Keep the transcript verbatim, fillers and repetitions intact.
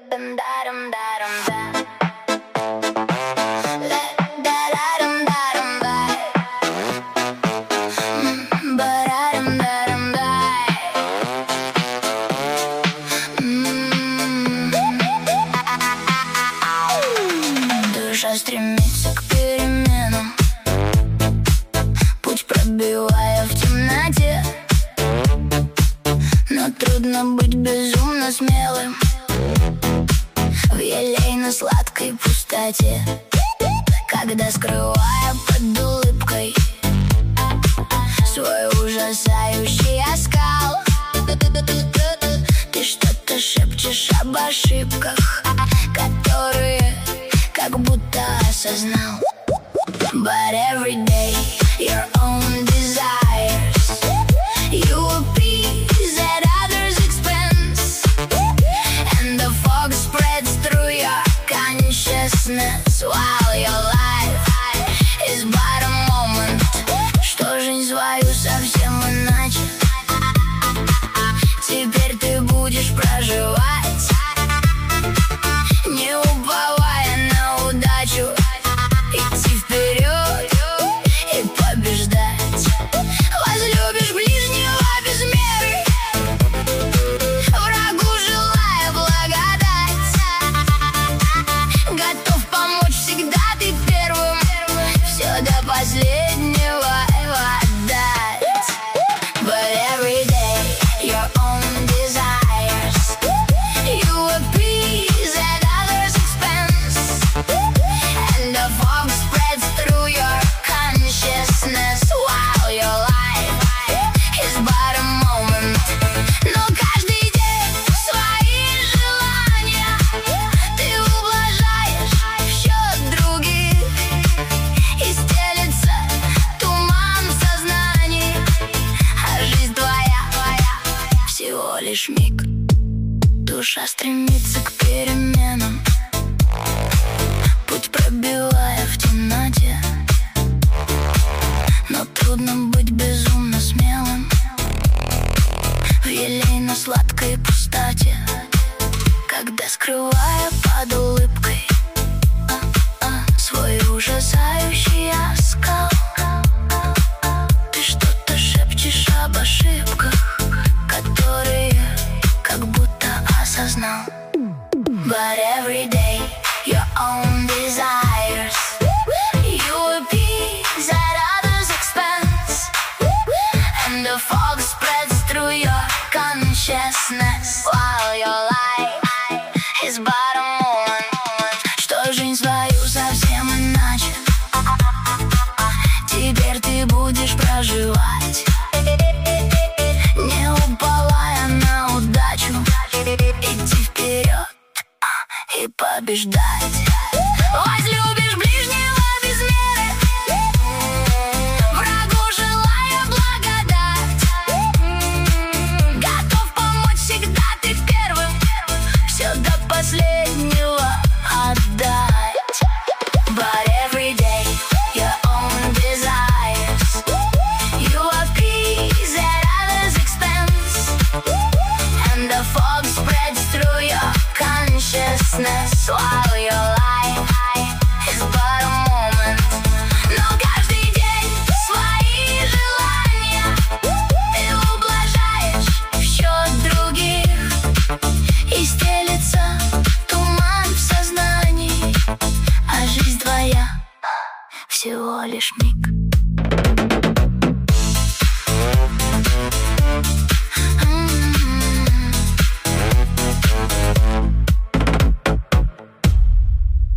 Душа стремится к переменам, путь пробивая в темноте. Но трудно быть безумно смелым в елейно-сладкой пустоте, когда, скрывая под улыбкой свой ужасающий оскал, ты что-то шепчешь об ошибках, которые как будто осознал. But every day your own desires, you appease at others' expense, and the fog spreads through your consciousness while your life is but a moment. Что жизнь свою совсем иначе теперь ты будешь проживать, не уповая на удачу, идти вперед и побеждать. Возлюбишь ближнего без меры, врагу желая благодать. Готов помочь всегда ты первым, все до последнего отдать. But every day your own desires, you appease at others' expense, and the fog spreads through your consciousness while your life is but a moment. Но каждый день свои желания ты ублажаешь в счет других, и стелется туман в сознании, а жизнь твоя всего лишь миг. Душа стремится к переменам, путь пробивая в темноте. Но трудно быть безумно смелым в елейно-сладкой пустоте, когда, скрывая под улыбкой свой ужасающий оскал, ты что-то шепчешь об ошибках, которые как будто осознал. But every day your own desires, you appease at others' expense, and the fog spreads through your consciousness while your life is but a moment. Что жизнь свою совсем иначе теперь ты будешь проживать, не уповая на удачу, идти вперед и побеждать. Возлюбишь ближнего без меры, врагу желая благодать. Готов помочь всегда ты первым, все до последнего отдать. But every day your own desires, you appease at others' expense, and the fog spreads through your consciousness while your life is but a moment. Но каждый день свои желания ты ублажаешь в счет других, и стелется туман в сознании, а жизнь твоя всего лишь миг.